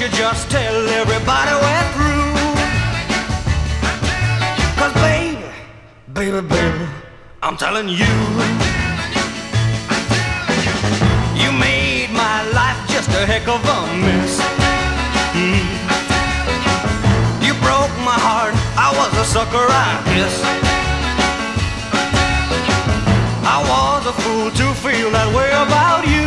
you just tell everybody we're through? 'Cause baby, baby, baby, I'm telling you, you made my life just a heck of a mess. You broke my heart, I was a sucker, I guess. I was a fool to feel that way about you.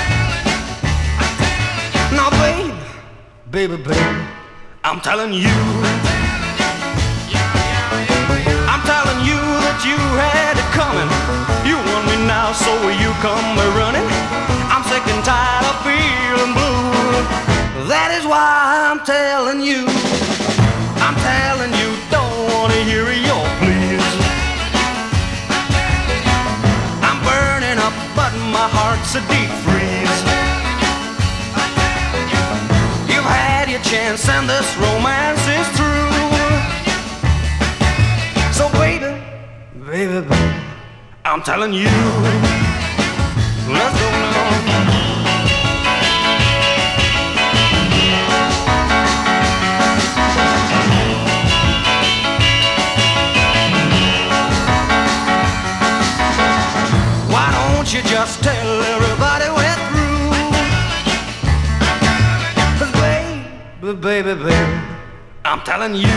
Now baby, baby, baby, I'm telling you, I'm telling you that you had it coming. You want me now, so you come running. I'm sick and tired of feeling blue. That is why I'm telling you, I'm telling you, don't wanna hear your pleas. I'm burning up, but my heart's a deep freeze. You've had your chance and this romance is through. So baby, baby, baby, I'm telling you, let's go now. Why don't you just tell everybody we're through? 'Cause baby, baby, baby, I'm telling you,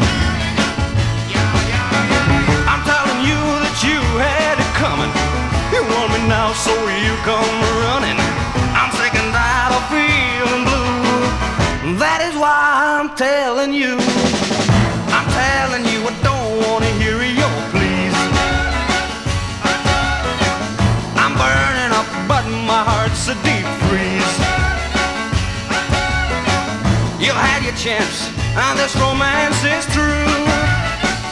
I'm telling you that you had it coming. You want me now, so you come running. I'm sick and tired of feeling blue. That is why I'm telling you, I'm telling you, I don't wanna hear your pleas. I'm burning up, but my heart's a deep freeze. You've had your chance, and this romance is through.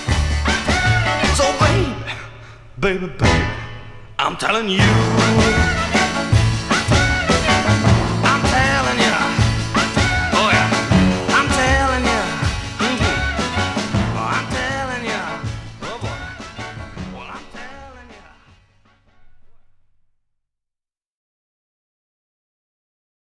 So baby, baby, baby, I'm telling you.